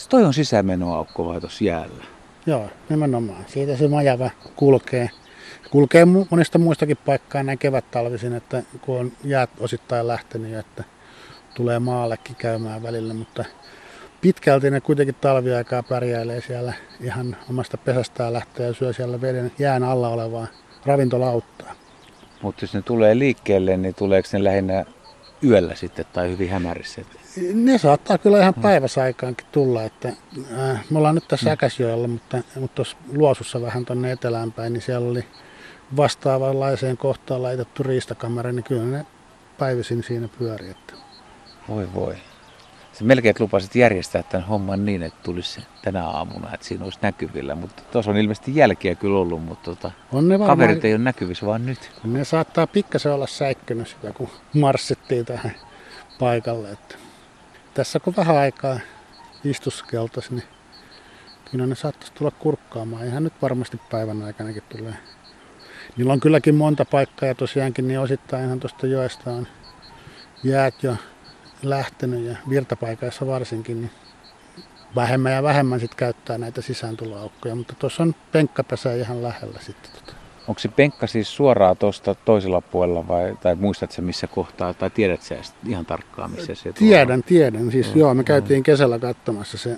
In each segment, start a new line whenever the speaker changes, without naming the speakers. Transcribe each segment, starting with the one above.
Toi on sisämenoaukko vai tuossa jäällä?
Joo, nimenomaan. Siitä se majava kulkee. Kulkee monista muistakin paikkaa näin kevät-talvisin, että kun on jäät osittain lähtenyt, että tulee maallekin käymään välillä, mutta pitkälti ne kuitenkin talviaikaa pärjäilee siellä ihan omasta pesästään lähtee ja syö siellä veden jään alla olevaa ravintolauttaa.
Mutta jos ne tulee liikkeelle, niin tuleeko ne lähinnä yöllä sitten tai hyvin hämärissä?
Ne saattaa kyllä ihan päiväsaikaankin tulla, että me ollaan nyt tässä Äkäsjoella, mutta tuossa Luosussa vähän tuonne etelään päin, niin siellä oli vastaavanlaiseen kohtaan laitettu riistakamera, niin kyllä ne päivisin siinä pyörii. Että.
Voi. Se melkein lupasit järjestää tämän homman niin, että tulisi tänä aamuna, että siinä olisi näkyvillä. Mutta tuossa on ilmeisesti jälkiä kyllä ollut, mutta kaverit ei ole näkyvissä vaan nyt.
Ne saattaa pikkasen olla säikkynyt sitä, kun marssittiin tähän paikalle. Että tässä kun vähän aikaa istuskeltaisiin, niin kyllä ne saattaisi tulla kurkkaamaan. Ihan nyt varmasti päivän aikanakin tulee. Niillä on kylläkin monta paikkaa ja tosiaankin niin osittainhan tuosta joesta on jäät jo lähtenyt ja virtapaikoissa varsinkin, niin vähemmän ja vähemmän sit käyttää näitä sisääntuloaukkoja, mutta tuossa on penkkapesä ihan lähellä sitten.
Onko se penkka siis suoraan tuosta toisella puolella tai muistatko missä kohtaa tai tiedätkö ihan tarkkaan missä se
Tiedän. Siis me käytiin kesällä katsomassa se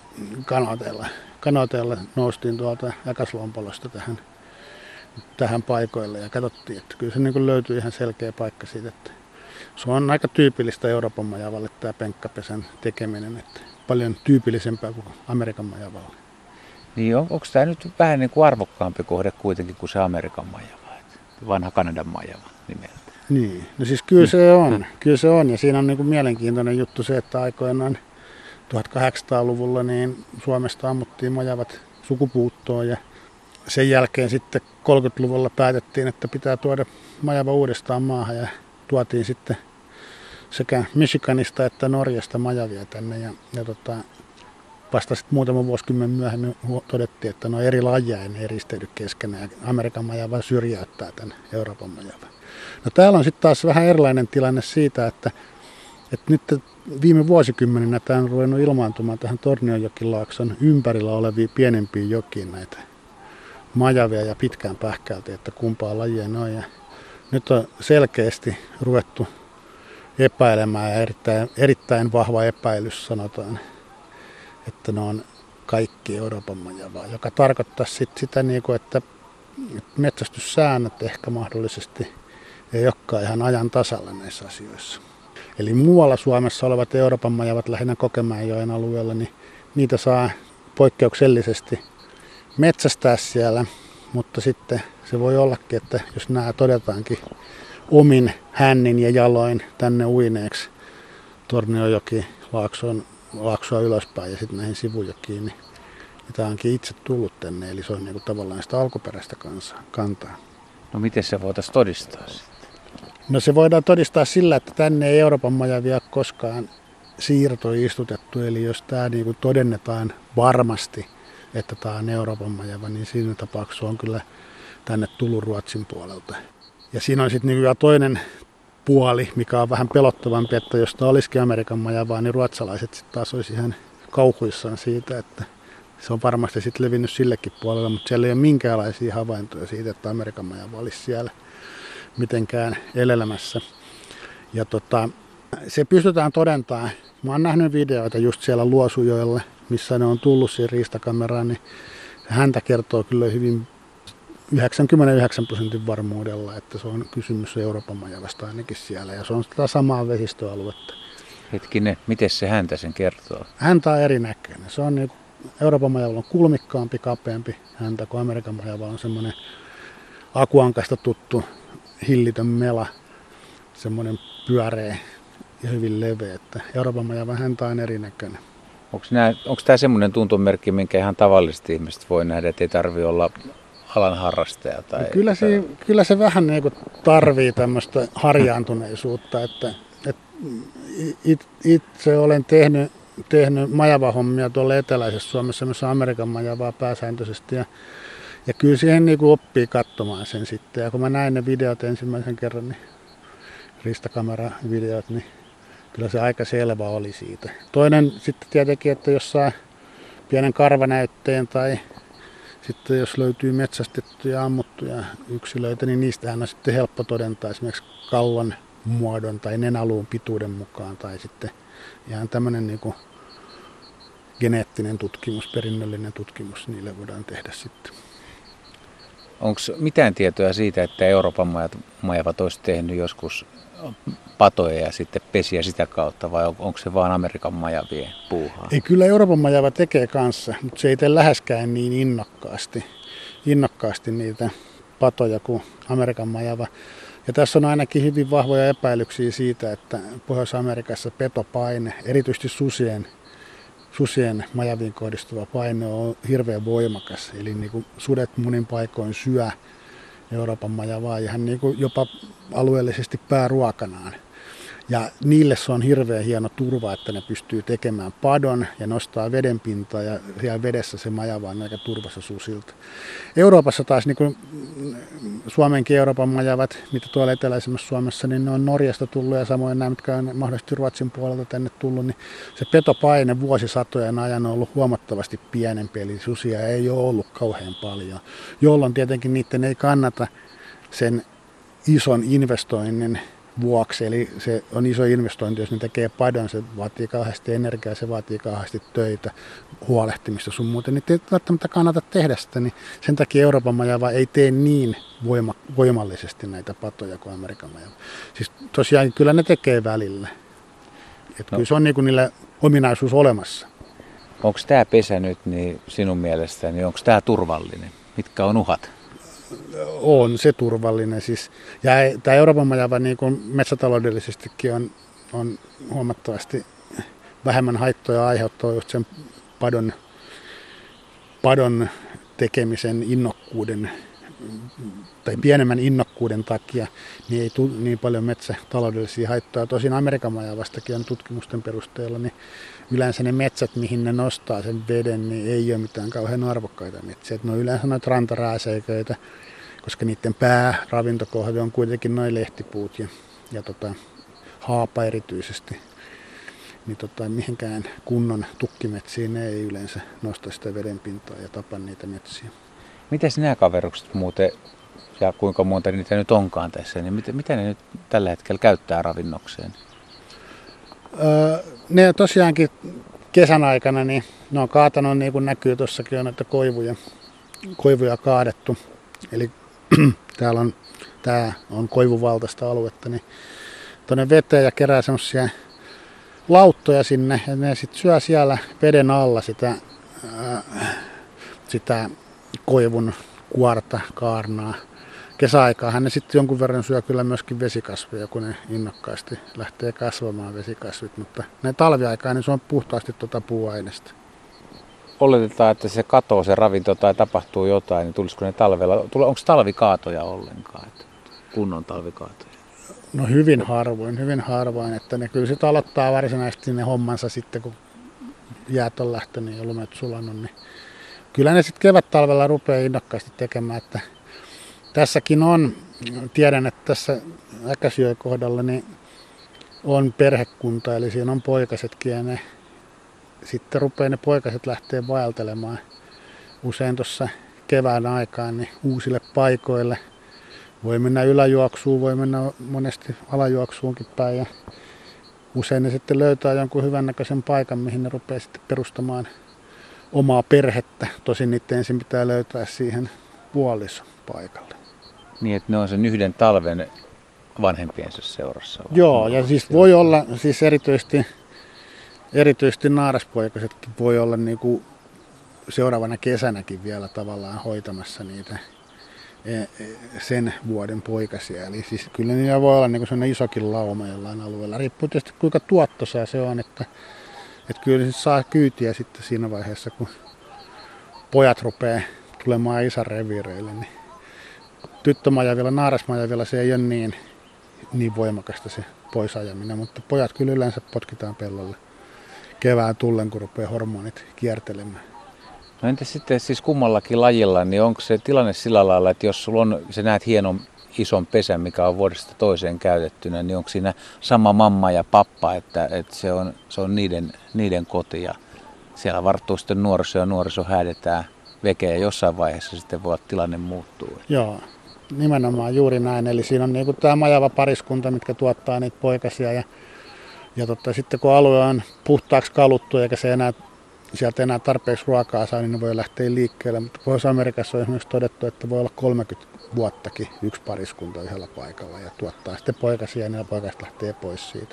kanoteella noustiin tuolta Äkäslompolosta tähän paikoille ja katsottiin, että kyllä se niin löytyy ihan selkeä paikka siitä, että se on aika tyypillistä Euroopan majavalle tämä penkkapesän tekeminen, että paljon tyypillisempää kuin Amerikan majavalle.
Niin onko tämä nyt vähän niin kuin arvokkaampi kohde kuitenkin kuin se Amerikan majava, vanha Kanadan majava nimeltä?
Niin, no siis kyllä se on ja siinä on niin kuin mielenkiintoinen juttu se, että aikoinaan 1800-luvulla niin Suomesta ammuttiin majavat sukupuuttoon ja sen jälkeen sitten 30-luvulla päätettiin, että pitää tuoda majava uudestaan maahan ja tuotiin sitten sekä Michiganista että Norjasta majavia tänne ja vasta sitten muutama vuosikymmen myöhemmin todettiin, että no eri lajeja ei eristeydy keskenään ja Amerikan majava syrjäyttää tämän Euroopan majavan. No täällä on sitten taas vähän erilainen tilanne siitä, että nyt viime vuosikymmeninä tämä on ruvennut ilmaantumaan tähän Tornionjokilaakson ympärillä oleviin pienempiin jokiin näitä majavia ja pitkään pähkälti, että kumpaa lajia ne on. Ja nyt on selkeästi ruvettu epäilemään ja erittäin vahva epäilys sanotaan, että ne on kaikki Euroopan majavaa, joka tarkoittaa sitä, että metsästyssäännöt ehkä mahdollisesti ei olekaan ihan ajan tasalla näissä asioissa. Eli muualla Suomessa olevat Euroopan majavat lähinnä Kokemäenjoen alueella, niin niitä saa poikkeuksellisesti metsästää siellä, mutta sitten se voi ollakin, että jos nämä todetaankin omin hännin ja jaloin tänne uineeksi Tornionjoki laaksoa ylöspäin ja sitten näihin sivujokiin, niin tämä onkin itse tullut tänne, eli se on niin tavallaan sitä alkuperäistä kantaa.
No miten se voitaisiin todistaa sitten?
No se voidaan todistaa sillä, että tänne ei Euroopan majavia koskaan siirtoistutettu, eli jos tämä niin kuin todennetaan varmasti, että tämä on Euroopan majava, niin siinä tapauksessa on kyllä tänne tullut Ruotsin puolelta. Ja siinä on sitten niin toinen puoli, mikä on vähän pelottavampi, että jos tämä olisikin Amerikan majavaa, niin ruotsalaiset sitten taas olisi ihan kauhuissaan siitä, että se on varmasti sitten levinnyt sillekin puolelle, mutta siellä ei ole minkäänlaisia havaintoja siitä, että Amerikan majava olisi siellä mitenkään elelämässä. Ja se pystytään todentamaan. Mä oon nähnyt videoita just siellä Luosujoella, missä ne on tullut siihen riistakameraan, niin häntä kertoo kyllä hyvin 99% varmuudella, että se on kysymys Euroopan majavasta ainakin siellä, ja se on sitä samaa vesistöaluetta.
Hetkinen, miten se häntä sen kertoo?
Häntä on erinäköinen. Se on niin, Euroopan majavalla on kulmikkaampi, kapeampi häntä, kun Amerikan majavalla on semmoinen akuankasta tuttu hillitön mela, semmoinen pyöreä ja hyvin leveä, että Euroopan majavan häntä on erinäköinen.
Onko tämä semmoinen tuntomerkki, minkä ihan tavalliset ihmiset voi nähdä, että ei tarvitse olla alan harrastaja? Tai,
no kyllä se vähän niin kuin tarvii tämmöistä harjaantuneisuutta, että itse olen tehnyt majavahommia tuolla eteläisessä Suomessa, missä on Amerikan majavaa pääsääntöisesti ja kyllä siihen niin kuin oppii katsomaan sen sitten. Ja kun mä näin ne videot ensimmäisen kerran, niin ristakameravideot, niin kyllä se aika selvä oli siitä. Toinen sitten tietenkin, että jos saa pienen karvanäytteen tai sitten jos löytyy metsästettyjä ja ammuttuja yksilöitä, niin niistähän on sitten helppo todentaa esimerkiksi kaulan muodon tai nenäluun pituuden mukaan tai sitten ihan tämmöinen niin kuin geneettinen tutkimus, perinnöllinen tutkimus, niille voidaan tehdä sitten.
Onko mitään tietoa siitä, että Euroopan majavat olisi tehnyt joskus patoja ja sitten pesiä sitä kautta, vai onko se vaan Amerikan majavien puuhaa?
Ei, kyllä Euroopan majava tekee kanssa, mutta se ei tee läheskään niin innokkaasti niitä patoja kuin Amerikan majava. Ja tässä on ainakin hyvin vahvoja epäilyksiä siitä, että Pohjois-Amerikassa petopaine, erityisesti susien majaviin kohdistuva paine on hirveän voimakas. Eli niin kuin sudet monin paikoin syö Euroopan majavaa ihan niin kuin jopa alueellisesti pääruokanaan. Ja niille se on hirveän hieno turva, että ne pystyy tekemään padon ja nostaa vedenpintaa ja siellä vedessä se majava on aika turvassa susilta. Euroopassa taas, niin kuin Suomenkin Euroopan majavat, mitä tuolla eteläisemmässä Suomessa, niin ne on Norjasta tullut ja samoin nämä, mitkä on mahdollisesti Ruotsin puolelta tänne tullut, niin se petopaine vuosisatojen ajan on ollut huomattavasti pienempi, eli susia ei ole ollut kauhean paljon, jolloin tietenkin niiden ei kannata sen ison investoinnin vuoksi, eli se on iso investointi, jos ne tekee padon, se vaatii kauheasti energiaa, se vaatii kauheasti töitä, huolehtimista sun muuten, niin ei välttämättä kannata tehdä sitä, niin sen takia Euroopan majava ei tee niin voimallisesti näitä patoja kuin Amerikan majava. Siis tosiaan kyllä ne tekee välillä, että kyllä se on niin kuin niillä ominaisuus olemassa.
Onko tämä pesä nyt niin sinun mielestäni, niin onko tämä turvallinen? Mitkä on uhat?
On se turvallinen siis. Ja tämä Euroopan majava niin kuin metsätaloudellisestikin on huomattavasti vähemmän haittoja aiheuttaa just sen padon tekemisen innokkuuden tai pienemmän innokkuuden takia, niin ei tule niin paljon metsätaloudellisia haittoja. Tosin Amerikan majavastakin on tutkimusten perusteella, niin yleensä ne metsät, mihin ne nostaa sen veden, niin ei ole mitään kauhean arvokkaita metsiä. Ne on yleensä noita rantarääseiköitä, koska niiden pääravintokohde on kuitenkin noin lehtipuut ja haapa erityisesti. Niin mihinkään kunnon tukkimetsiin ne ei yleensä nosta sitä vedenpintaa ja tapa niitä metsiä.
Mites nämä kaverukset muuten, ja kuinka monta niitä nyt onkaan tässä, niin mitä ne nyt tällä hetkellä käyttää ravinnokseen?
Ne tosiaankin kesän aikana, niin ne on kaatanut, niin kuin näkyy tuossakin on näitä koivuja kaadettu. Eli tää on koivuvaltaista aluetta, niin tuonne veteen ja kerää semmoisia lauttoja sinne, ja ne sitten syö siellä veden alla sitä koivun kuorta, kaarnaa. Kesäaikaahan ne sitten jonkun verran syö kyllä myöskin vesikasveja, kun ne innokkaasti lähtee kasvamaan vesikasvit, mutta ne talviaikaan niin se on puhtaasti puuaineesta.
Oletetaan, että se katoo se ravinto tai tapahtuu jotain, niin tulisiko ne talvella, onko talvikaatoja ollenkaan, kunnon talvikaatoja?
No hyvin harvoin, että ne kyllä sitten aloittaa varsinaisesti ne hommansa sitten, kun jäät on lähtenyt ja lumet sulannut, niin kyllä ne sitten kevät-talvella rupeaa innokkaasti tekemään, että tässäkin tiedän, että tässä Äkäsjoen kohdalla niin on perhekunta, eli siinä on poikasetkin ja ne sitten rupeaa ne poikaset lähtee vaeltelemaan usein tuossa kevään aikaan niin uusille paikoille. Voi mennä yläjuoksuun, voi mennä monesti alajuoksuunkin päin ja usein ne sitten löytää jonkun hyvännäköisen paikan, mihin ne rupeaa sitten perustamaan omaa perhettä. Tosin niiden ensin pitää löytää siihen puoliso paikalle.
Niin, että ne on sen yhden talven vanhempiensa seurassa?
Joo, ja siis voi olla, siis erityisesti naaraspoikasetkin voi olla niin kuin seuraavana kesänäkin vielä tavallaan hoitamassa niitä sen vuoden poikasia. Eli siis kyllä niillä voi olla niin kuin sellainen isokin lauma jollain alueella. Riippuu tietysti kuinka tuottosaa se on, että kyllä se saa kyytiä sitten siinä vaiheessa, kun pojat rupeaa tulemaan isän reviireille. Niin tyttömajavilla, naarasmajavilla se ei ole niin voimakasta se poisajaminen, mutta pojat kyllä yleensä potkitaan pellolle kevään tullen, kun rupeaa hormonit kiertelemään.
No entäs sitten siis kummallakin lajilla, niin onko se tilanne sillä lailla, että jos sulla on, sä näet hienon ison pesän, mikä on vuodesta toiseen käytettynä, niin onko siinä sama mamma ja pappa, että se on niiden koti ja siellä varttuu sitten nuoriso ja nuoriso häädetään vekeä ja jossain vaiheessa sitten voi olla tilanne muuttuu.
Joo, nimenomaan juuri näin. Eli siinä on niin kuin tämä majava pariskunta, mitkä tuottaa niitä poikasia ja sitten kun alue on puhtaaksi kaluttu eikä se sieltä enää tarpeeksi ruokaa saa, niin ne voi lähteä liikkeelle. Mutta Pohjois-Amerikassa on esimerkiksi todettu, että voi olla 30 vuottakin yksi pariskunta yhdellä paikalla ja tuottaa sitten poikasia ja niillä poikaista lähtee pois siitä.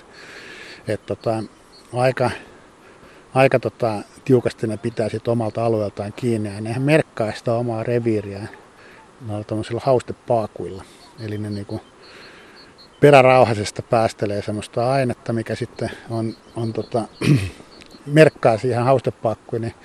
Aika tiukasti ne pitää sit omalta alueeltaan kiinni ja nehän merkkaa sitä omaa reviiriään noilla tämmöisillä haustepaakuilla. Eli ne niinku perärauhasesta päästelee semmoista ainetta, mikä sitten on merkkaa siihen haustepaakkuun, niin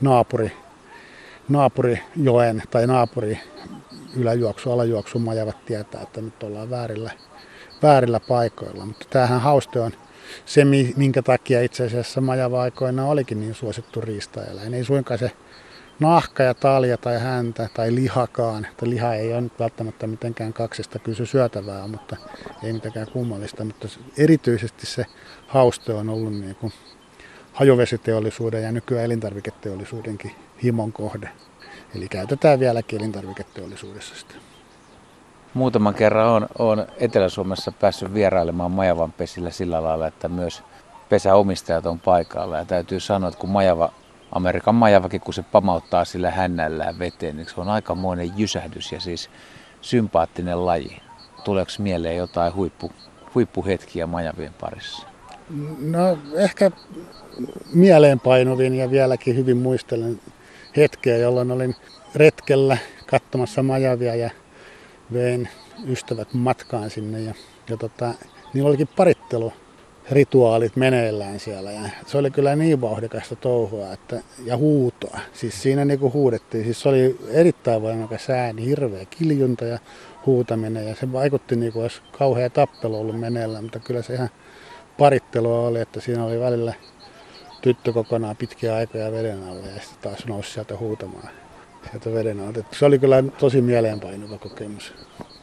naapurijoen tai naapuri yläjuoksu, alajuoksun majavat tietää, että nyt ollaan väärillä paikoilla. Mutta tämähän hauste on se, minkä takia itse asiassa majava-aikoina olikin niin suosittu riistaeläin. Ei suinkaan se nahka ja talja tai häntä tai lihakaan. Että liha ei ole nyt välttämättä mitenkään kaksista, kyllä se syötävää, mutta ei mitenkään kummallista. Mutta erityisesti se hauste on ollut niin kuin hajuvesiteollisuuden ja nykyään elintarviketeollisuudenkin himon kohde. Eli käytetään vieläkin elintarviketeollisuudessa sitä.
Muutaman kerran olen Etelä-Suomessa päässyt vierailemaan majavan pesillä sillä lailla, että myös pesäomistajat on paikalla. Ja täytyy sanoa, että kun Amerikan majavakin, kun se pamauttaa sillä hännällään veteen, niin se on aikamoinen jysähdys ja siis sympaattinen laji. Tuleeko mieleen jotain huippuhetkiä majavien parissa?
No ehkä mieleenpainuvin ja vieläkin hyvin muistelen hetkeä, jolloin olin retkellä katsomassa majavia ja vein ystävät matkaan sinne ja niillä olikin parittelurituaalit meneillään siellä ja se oli kyllä niin vauhdikasta touhua ja huutoa. Siis siinä niinku huudettiin, siis se oli erittäin voimakas ääni, hirveä kiljunta ja huutaminen ja se vaikutti niinku olisi kauhea tappelu ollut meneillään, mutta kyllä se ihan parittelua oli, että siinä oli välillä tyttö kokonaan pitkiä aikoja veden alla ja sitten taas nousi sieltä huutamaan sieltä veden alta. Se oli kyllä tosi mieleenpainuva kokemus.